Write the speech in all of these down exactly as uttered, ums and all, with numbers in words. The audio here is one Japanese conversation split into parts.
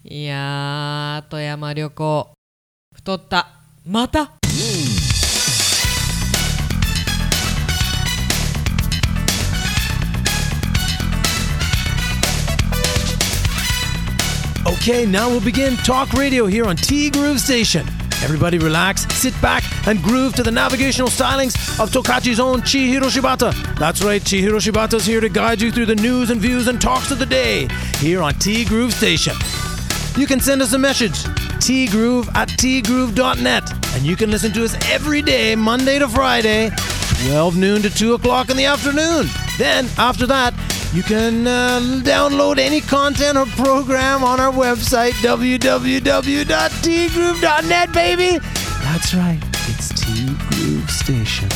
いやー、富山旅行太った。また Okay, now we'll begin Talk Radio here on T Groove Station. Everybody relax, sit back, and groove to the navigational stylings of Tokachi's own Chihiro Shibata. That's right, Chihiro Shibata's here to guide you through the news and views and talks of the day here on T Groove Station. You can send us a message, tgroove at tgroove dot net, and you can listen to us every day, Monday to Friday, twelve noon to two o'clock in the afternoon. Then, after that, you can uh, download any content or program on our website, w w w dot t groove dot net, baby. That's right, it's T Groove Station.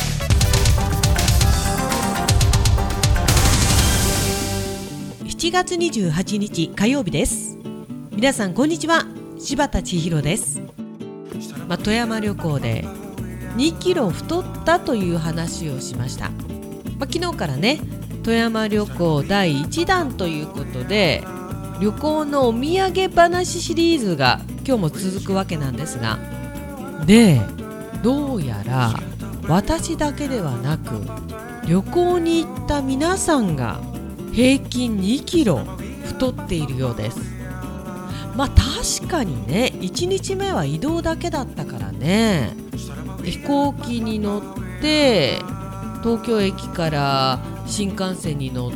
しちがつにじゅうはちにち火曜日です。皆さんこんにちは、柴田千尋です。まあ、富山旅行でにキロ太ったという話をしました。まあ、昨日からね、富山旅行だいいちだんということで、旅行のお土産話シリーズが今日も続くわけなんですが、で、どうやら私だけではなく、旅行に行った皆さんが平均にキロ太っているようです。まあ確かにね、いちにちめは移動だけだったからね、飛行機に乗って東京駅から新幹線に乗って、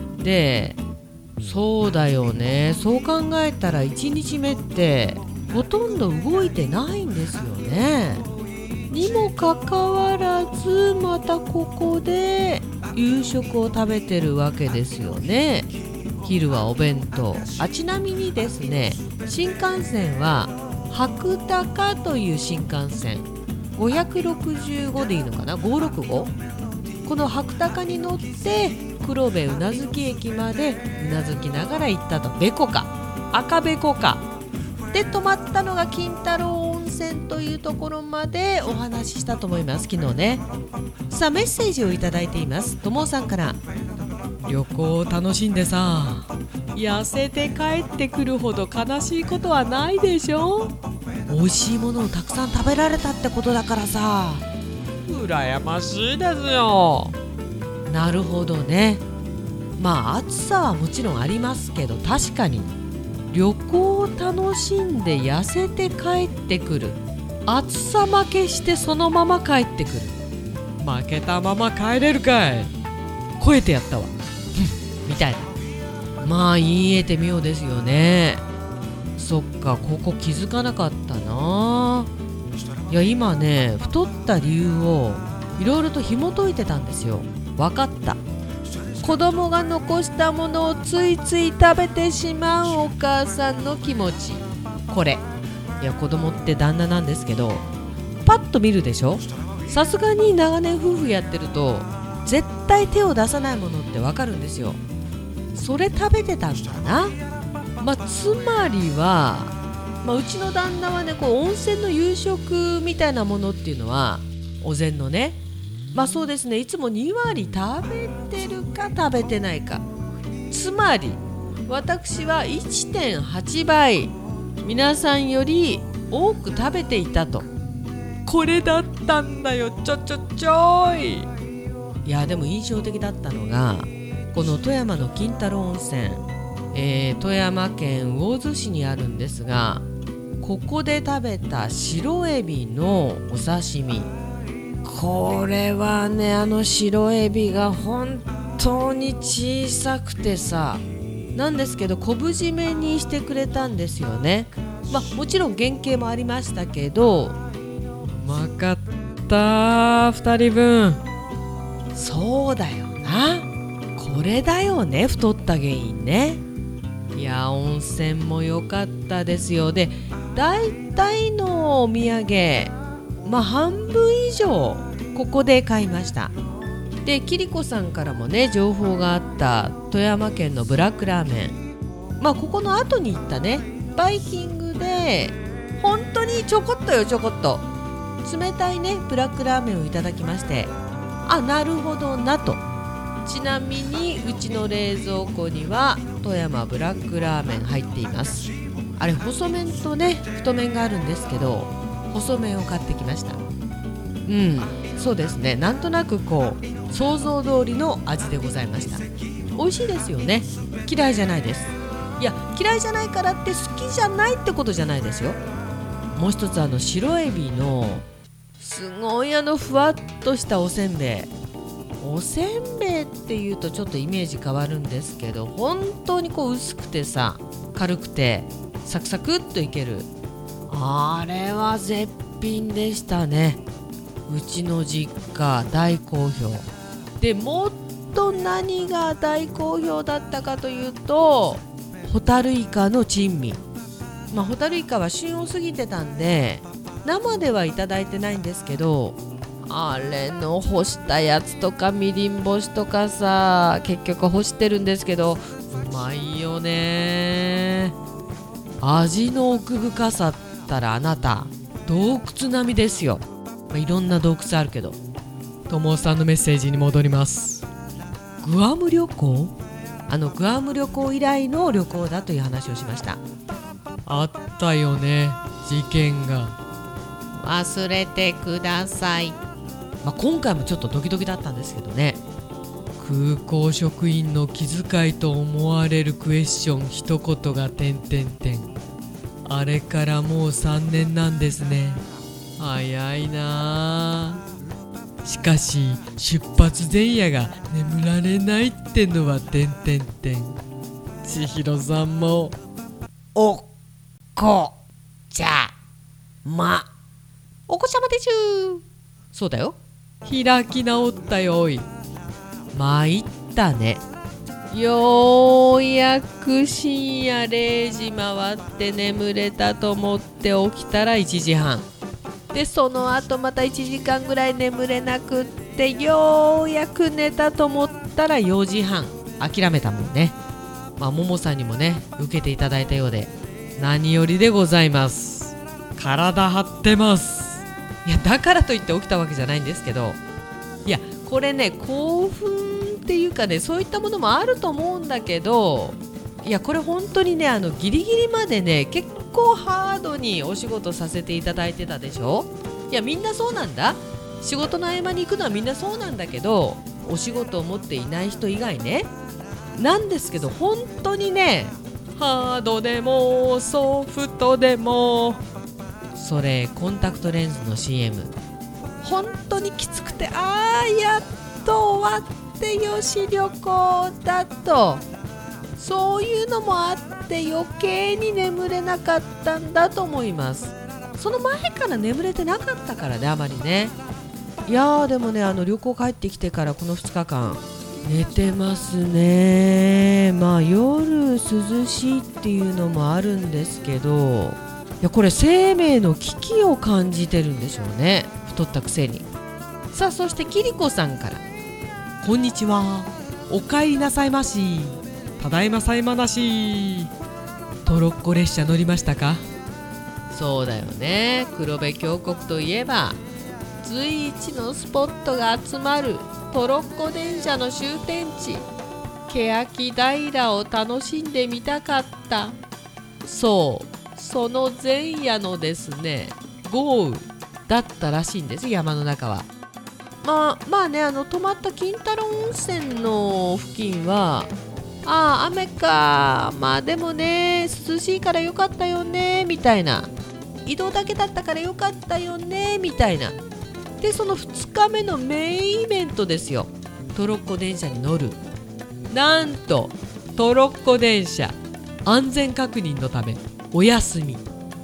そうだよね、そう考えたらいちにちめってほとんど動いてないんですよね。にもかかわらずまたここで夕食を食べてるわけですよね。昼はお弁当。あ、ちなみにですね、新幹線は白鷹という新幹線、ごひゃくろくじゅうごでいいのかな、ごひゃくろくじゅうご、この白鷹に乗って黒部宇奈月駅までうなずきながら行ったと。べこか赤べこかで泊まったのが金太郎温泉というところまでお話ししたと思います、昨日ね。さあ、メッセージをいただいています。ともさんから、旅行を楽しんでさ、痩せて帰ってくるほど悲しいことはないでしょ。美味しいものをたくさん食べられたってことだからさ、羨ましいですよ。なるほどね。まあ暑さはもちろんありますけど、確かに旅行を楽しんで痩せて帰ってくる、暑さ負けしてそのまま帰ってくる、負けたまま帰れるかい、超えてやったわみたいな。まあ言えて妙ですよね。そっか、ここ気づかなかったな。いや今ね、太った理由をいろいろと紐解いてたんですよ。わかった。子供が残したものをついつい食べてしまうお母さんの気持ち、これ。いや子供って旦那なんですけど、パッと見るでしょ。さすがに長年夫婦やってると絶対手を出さないものってわかるんですよ。それ食べてたんだな。まあつまりは、まあ、うちの旦那はね、こう温泉の夕食みたいなものっていうのはお膳のね、まあそうですね、いつもにわり食べてるか食べてないか。つまり私は いってんはちばい皆さんより多く食べていたと。これだったんだよ、ちょちょちょい。いやでも印象的だったのが、この富山の金太郎温泉、えー、富山県魚津市にあるんですが、ここで食べた白エビのお刺身、これはね、あの白エビが本当に小さくてさ、なんですけど昆布締めにしてくれたんですよね。まあもちろん原型もありましたけど、うまかったふたりぶん。そうだよな、これだよね、太った原因ね。いや温泉も良かったですよ。で大体のお土産、まあ半分以上ここで買いました。でキリコさんからもね情報があった富山県のブラックラーメン、まあここの後に行ったねバイキングで本当にちょこっとよ、ちょこっと冷たいねブラックラーメンをいただきまして、あ、なるほどなと。ちなみにうちの冷蔵庫には富山ブラックラーメン入っています。 あれ細麺とね太麺があるんですけど、細麺を買ってきました。うん、そうですね、なんとなくこう想像通りの味でございました。美味しいですよね。嫌いじゃないです。いや、嫌いじゃないからって好きじゃないってことじゃないですよ。もう一つ、あの白エビのすごいあのふわっとしたおせんべい、おせんべいっていうとちょっとイメージ変わるんですけど、本当にこう薄くてさ、軽くてサクサクっといける、あれは絶品でしたね。うちの実家大好評で、もっと何が大好評だったかというと、ホタルイカの珍味。まあホタルイカは旬を過ぎてたんで生ではいただいてないんですけど、あれの干したやつとかみりん干しとかさ、結局干してるんですけどうまいよね。味の奥深さったらあなた洞窟並みですよ。まあ、いろんな洞窟あるけど。友尾さんのメッセージに戻ります。グアム旅行、あのグアム旅行以来の旅行だという話をしました。あったよね、事件が。忘れてください。まあ、今回もちょっとドキドキだったんですけどね。空港職員の気遣いと思われるクエスチョン一言が点々点。あれからもうさんねんなんですね。早いなあ。しかし出発前夜が眠られないってのは点々点。千尋さんもおっこちゃま、お子ちゃまでちゅー。そうだよ、開き直ったよ。おい、参ったね。ようやく深夜れいじ回って眠れたと思って起きたらいちじはんで、その後またいちじかんぐらい眠れなくって、ようやく寝たと思ったらよじはん。諦めたもんね。まあももさんにもね受けていただいたようで何よりでございます。体張ってます。いや、だからといって起きたわけじゃないんですけど、いやこれね、興奮っていうかね、そういったものもあると思うんだけど、いやこれ本当にね、あのギリギリまでね結構ハードにお仕事させていただいてたでしょ。いやみんなそうなんだ。仕事の合間に行くのはみんなそうなんだけど、お仕事を持っていない人以外ね。なんですけど本当にね、ハードでもソフトでも、それコンタクトレンズの シーエム 本当にきつくて、あーやっと終わってよし旅行だと、そういうのもあって余計に眠れなかったんだと思います。その前から眠れてなかったからね、あまりね。いやーでもね、あの旅行帰ってきてからこのふつかかん寝てますね。まあ夜涼しいっていうのもあるんですけど、いやこれ生命の危機を感じてるんでしょうね、太ったくせに。さあそしてキリコさんから、こんにちは、お帰りなさいまし、ただいまさいまなし。トロッコ列車乗りましたか？そうだよね、黒部峡谷といえば随一のスポットが集まるトロッコ電車の終点地、欅平を楽しんでみたかった。そう、その前夜のですね、豪雨だったらしいんです、山の中は。まあまあね、あの泊まった金太郎温泉の付近は、ああ雨か、まあでもね涼しいからよかったよねみたいな、移動だけだったからよかったよねみたいな。でそのふつかめのメインイベントですよ、トロッコ電車に乗る。なんとトロッコ電車安全確認のためお休み。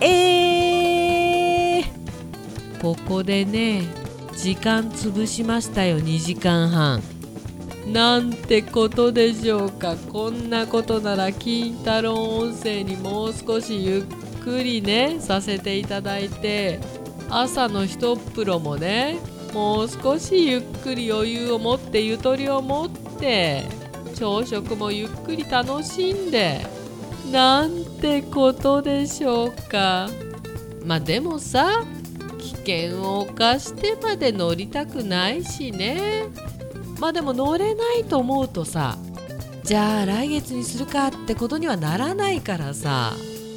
えーここでね時間潰しましたよ、にじかんはん。なんてことでしょうか。こんなことなら金太郎温泉にもう少しゆっくりねさせていただいて、朝の一風呂もねもう少しゆっくり余裕を持ってゆとりを持って、朝食もゆっくり楽しんで、なんてことでしょうか。まあでもさ、危険を冒してまで乗りたくないしね。まあでも乗れないと思うとさ、じゃあ来月にするかってことにはならないからさ、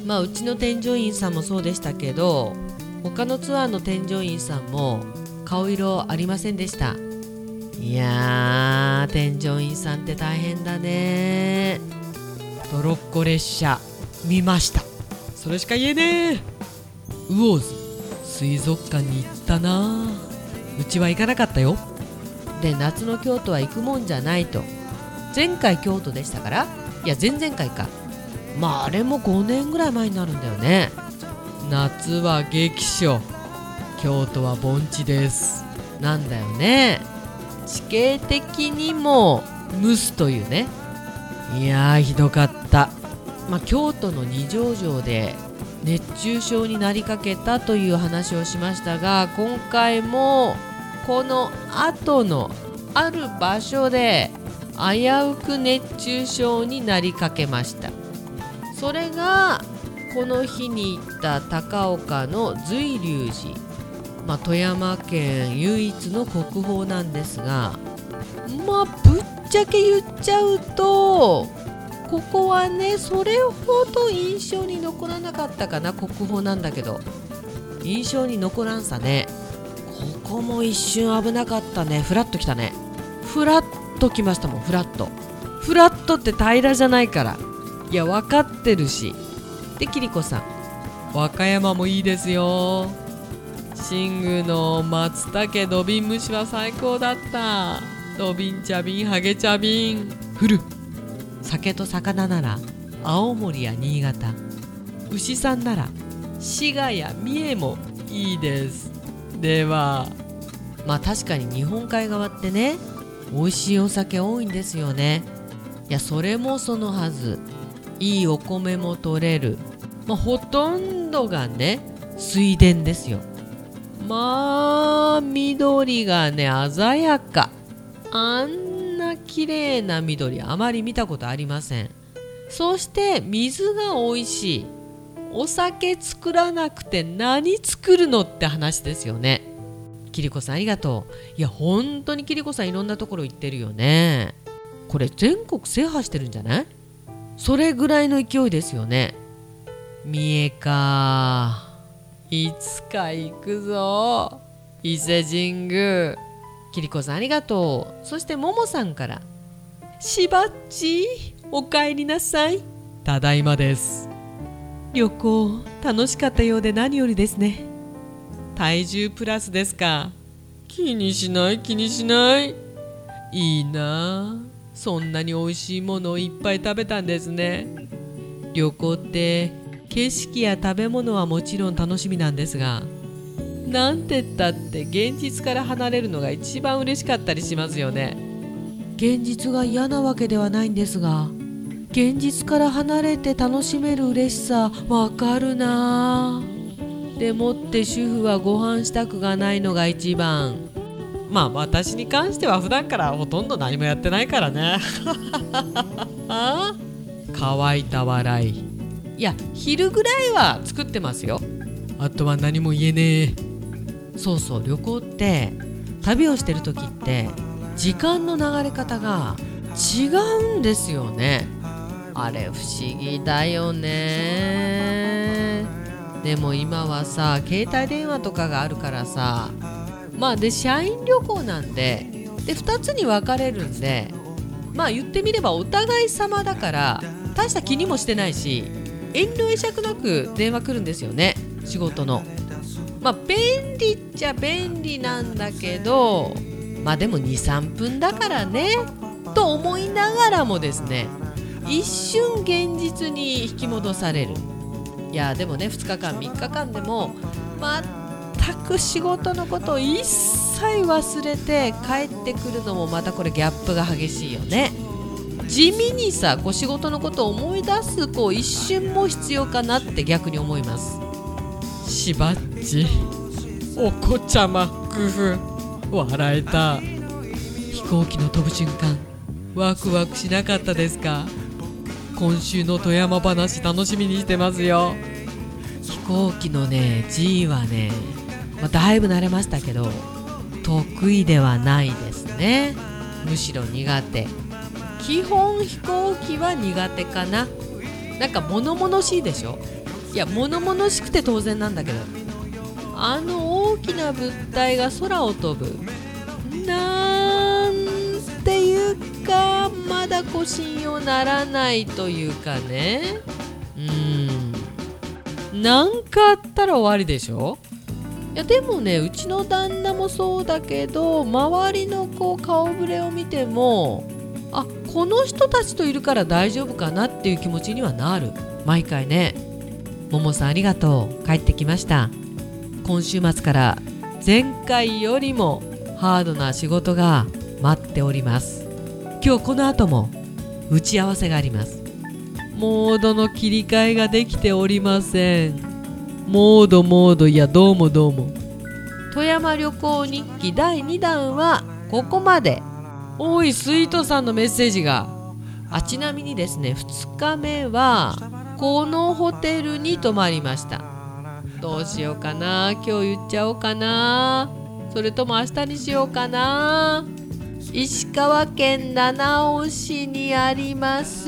まあうちの添乗員さんもそうでしたけど、他のツアーの添乗員さんも顔色ありませんでした。いやー、添乗員さんって大変だね。トロッコ列車見ました。それしか言えねえ。ウォーズ水族館に行ったな。うちは行かなかったよ。で、夏の京都は行くもんじゃないと。前回京都でしたから、いや前々回か、まああれもごねんぐらい前になるんだよね。夏は激暑、京都は盆地ですなんだよね。地形的にも蒸すというね。いやーひどかった。まあ、京都の二条城で熱中症になりかけたという話をしましたが、今回もこの後のある場所で危うく熱中症になりかけました。それがこの日に行った高岡の瑞龍寺、まあ、富山県唯一の国宝なんですが、まあぶっちゃけ言っちゃうとここはねそれほど印象に残らなかったかな。国宝なんだけど印象に残らんさね。ここも一瞬危なかったね。フラッときたね。フラッときましたもん。フラッとフラッとって平らじゃないから。いや分かってるし。でキリコさん、和歌山もいいですよ。新宮の松茸土瓶蒸しは最高だった。土瓶茶瓶ハゲ茶瓶フル。酒と魚なら青森や新潟、牛さんなら滋賀や三重もいいです。ではまあ確かに日本海側ってね美味しいお酒多いんですよね。いやそれもそのはず。いいお米も取れる、まあ、ほとんどがね水田ですよ。まあ緑がね鮮やか。あんな綺麗な緑あまり見たことありません。そして水が美味しい。お酒作らなくて何作るのって話ですよね。キリコさんありがとう。いや本当にキリコさんいろんなところ行ってるよね。これ全国制覇してるんじゃない？それぐらいの勢いですよね。三重か。いつか行くぞ伊勢神宮。キリコさんありがとう。そしてももさんから、しばっちお帰りなさい。ただいまです。旅行楽しかったようで何よりですね。体重プラスですか？気にしない気にしない。いいなあ、そんなに美味しいものをいっぱい食べたんですね。旅行って景色や食べ物はもちろん楽しみなんですが、なんてったって現実から離れるのが一番嬉しかったりしますよね。現実が嫌なわけではないんですが、現実から離れて楽しめる嬉しさわかるな。でもって主婦はご飯支度がないのが一番。まあ私に関しては普段からほとんど何もやってないからね乾いた笑い。いや昼ぐらいは作ってますよ。あとは何も言えねえ。そうそう、旅行って旅をしてる時って時間の流れ方が違うんですよね。あれ不思議だよね。でも今はさ携帯電話とかがあるからさ、まあで社員旅行なんででふたつに分かれるんで、まあ言ってみればお互い様だから大した気にもしてないし、遠慮会釈なく電話来るんですよね、仕事の。まあ便利っちゃ便利なんだけど、まあでも にさんぷんだからねと思いながらもですね、一瞬現実に引き戻される。いやでもねふつかかんみっかかんでも全く仕事のことを一切忘れて帰ってくるのもまたこれギャップが激しいよね。地味にさこう仕事のことを思い出すこう一瞬も必要かなって逆に思います。しばっちお子ちゃま工夫笑えた。飛行機の飛ぶ瞬間ワクワクしなかったですか？今週の富山話楽しみにしてますよ。飛行機のね G はね、まあ、だいぶ慣れましたけど得意ではないですね。むしろ苦手。基本飛行機は苦手かな。なんか物々しいでしょ。 いや物々しくて当然なんだけど、あの大きな物体が空を飛ぶなんていうか、まだこう信用ならないというかね。うーんなんかあったら終わりでしょ。いやでもね、うちの旦那もそうだけど、周りのこう顔ぶれを見ても、あ、この人たちといるから大丈夫かなっていう気持ちにはなる、毎回ね。ももさんありがとう、帰ってきました。今週末から前回よりもハードな仕事が待っております。今日この後も打ち合わせがあります。モードの切り替えができておりません。モードモード、いやどうもどうも。富山旅行日記だいにだんはここまで。おいスイートさんのメッセージが。あ、ちなみにですね、ふつかめはこのホテルに泊まりました。どうしようかな、今日言っちゃおうかな、それとも明日にしようかな。石川県七尾市にあります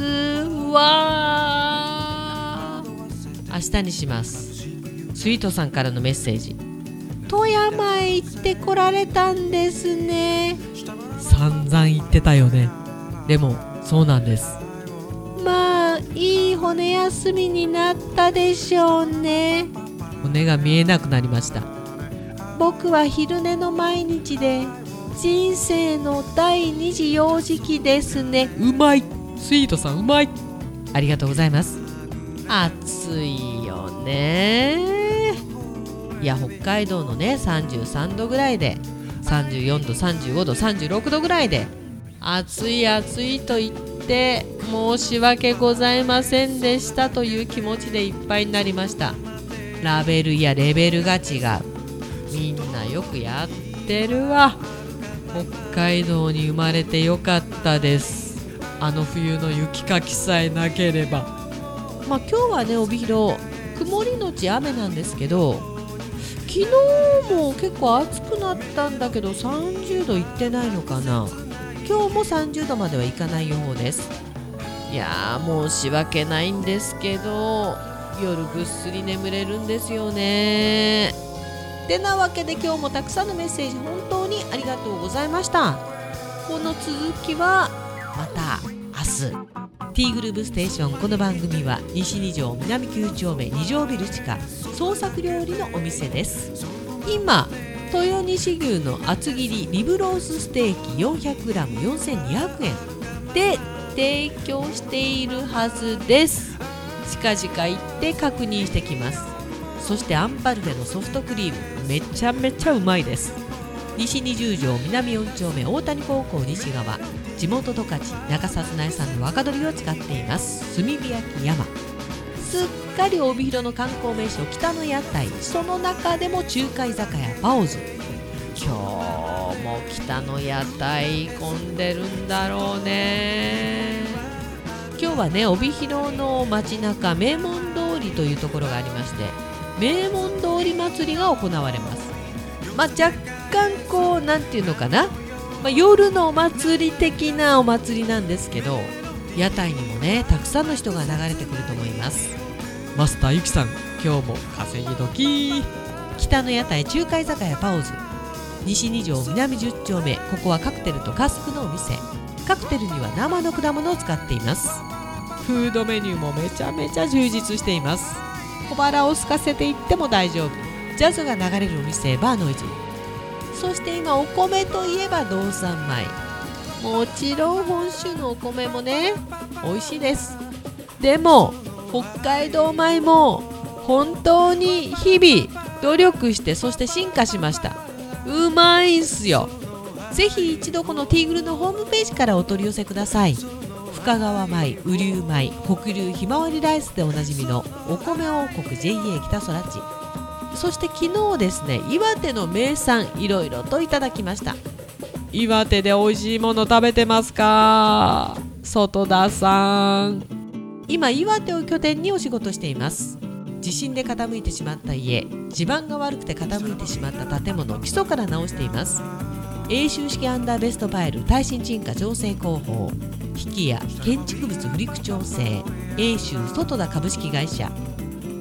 わー、明日にします。スイートさんからのメッセージ。富山へ行ってこられたんですね。散々言ってたよね。でもそうなんです。まあいい骨休みになったでしょうね。骨が見えなくなりました。僕は昼寝の毎日で人生の第二次幼児期ですね。うまい、スイートさんうまい、ありがとうございます。暑いよね。いや北海道のねさんじゅうさんどぐらいで、さんじゅうよんど、さんじゅうごど、さんじゅうろくどぐらいで、暑い暑いと言って申し訳ございませんでしたという気持ちでいっぱいになりました。ラベルやレベルが違う。みんなよくやってるわ。北海道に生まれてよかったです。あの冬の雪かきさえなければ。まあ今日はね帯広曇りのち雨なんですけど、昨日も結構暑くなったんだけどさんじゅうどいってないのかな。今日もさんじゅうどまではいかない予報です。いやー申し訳ないんですけど、夜ぐっすり眠れるんですよね。てなわけで今日もたくさんのメッセージ本当にありがとうございました。この続きはまた明日。ティーグルーブステーション、この番組は西に条南きゅうちょうめに条ビル地下創作料理のお店です。今豊西牛の厚切りリブロースステーキ よんひゃくグラム よんせんにひゃくえんで提供しているはずです。近々行って確認してきます。そしてアンパルフェのソフトクリームめちゃめちゃうまいです。西にじゅう条南よんちょうめ大谷高校西側、地元十勝中札内産の若鶏を使っています炭火焼き山。すっかり帯広の観光名所北の屋台、その中でも中華居酒屋パオズ。今日も北の屋台混んでるんだろうね。今日はね帯広の街中名門通りというところがありまして、名門通り祭りが行われます。まあ若干こうなんていうのかな、まあ、夜のお祭り的なお祭りなんですけど、屋台にもねたくさんの人が流れてくると思います。マスターゆきさん、今日も稼ぎ時。北の屋台中華居酒屋パオズ、西に条南じゅっちょうめ、ここはカクテルとカスクのお店。カクテルには生の果物を使っています。フードメニューもめちゃめちゃ充実しています。小腹を空かせていっても大丈夫。ジャズが流れるお店バーノイズ。そして今お米といえば道産米、もちろん本州のお米もね美味しいです。でも北海道米も本当に日々努力して、そして進化しました。うまいんすよ。ぜひ一度このティーグルのホームページからお取り寄せください。深川米、雨竜米、北流ひまわりライスでおなじみのお米王国 ジェイエー 北空地。そして昨日ですね、岩手の名産いろいろといただきました。岩手で美味しいもの食べてますか、外田さん。今岩手を拠点にお仕事しています。地震で傾いてしまった家、地盤が悪くて傾いてしまった建物を基礎から直しています。永修式アンダーベストファイル耐震沈下調整工法、引きや建築物振り口調整、永修外田株式会社。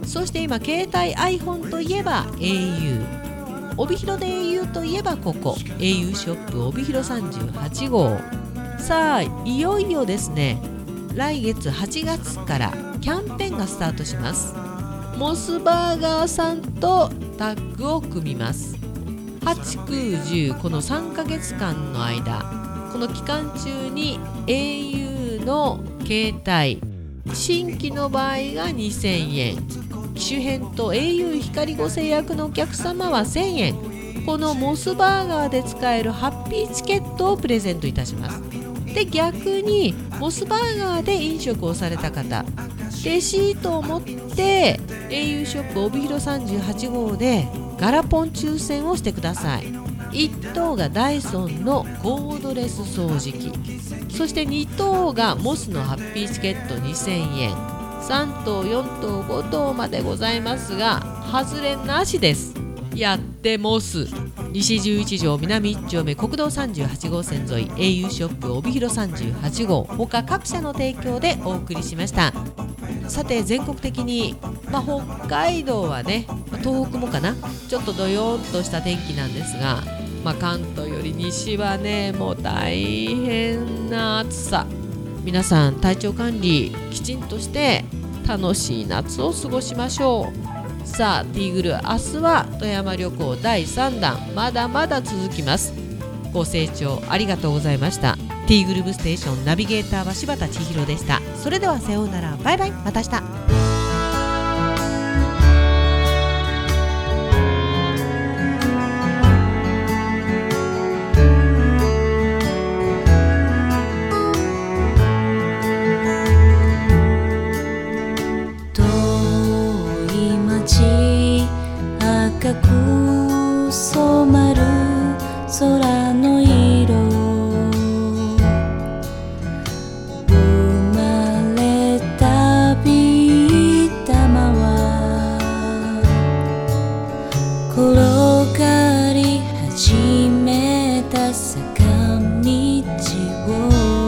そして今携帯 iPhone といえば エーユー、 帯広で エーユー といえばここ エーユー ショップ帯広さんじゅうはち号。さあいよいよですね、来月はちがつからキャンペーンがスタートします。モスバーガーさんとタッグを組みます。はち、く、じゅうこのさんかげつかんの間、この期間中に エーユー の携帯新規の場合がにせんえん、機種変と エーユー 光ご制約のお客様はせんえん、このモスバーガーで使えるハッピーチケットをプレゼントいたします。で逆にモスバーガーで飲食をされた方、レシートを持って エーユー ショップ帯広さんじゅうはち号でガラポン抽選をしてください。いっ等がダイソンのコードレス掃除機、そしてに等がモスのハッピーチケットにせんえん、さん等、よん等、ご等までございますが外れなしです。やってモス西じゅういち条南いち丁目国道さんじゅうはち号線沿い エーユー ショップ帯広さんじゅうはち号他各社の提供でお送りしました。さて全国的に、まあ、北海道はね、東北もかな、ちょっとどよーんとした天気なんですが、まあ、関東より西はねもう大変な暑さ。皆さん体調管理きちんとして楽しい夏を過ごしましょう。さあティーグル、明日は富山旅行だいさんだん、まだまだ続きます。ご清聴ありがとうございました。ティーグルーブステーションナビゲーターは柴田千尋でした。それではさようなら、バイバイ、また明日。 赤く染まる空の色、生まれたビー玉は転がり始めた坂道を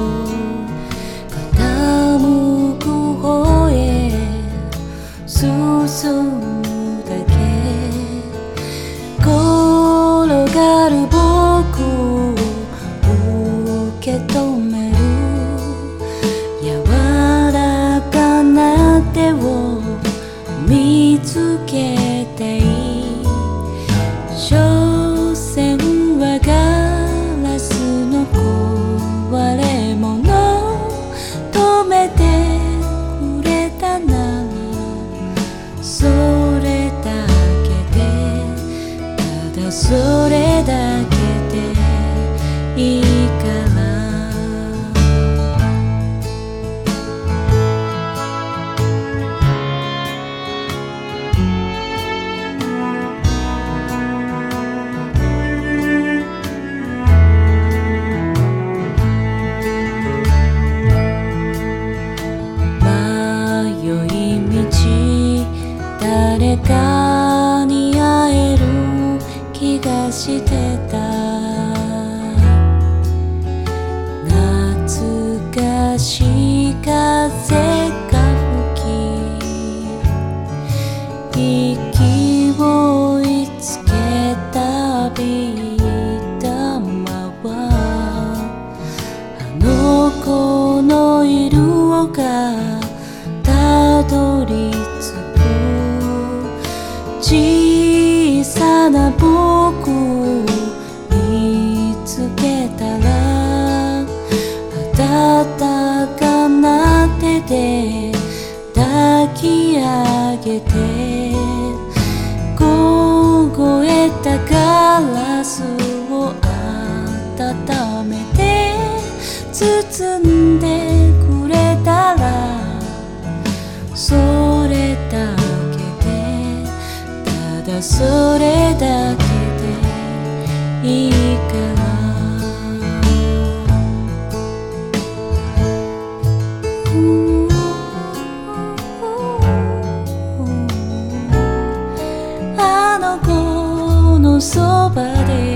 傾く方へ進むだけ、転がる僕を受け止める柔らかな手を見つけていい。所詮はガラスの壊れ物、止めてくれたならそれだけで、ただそれだけでいいから。迷い道、誰かに会える気がしてた。懐かしい風が吹き、息をいつけたビー玉はあの子のいる丘たどり着く。小さな僕見つけたら、温かな手で抱き上げて、凍えたガラスを温めて包んでくれたら、それだけで、ただそれだけでいいから。あの子のそばで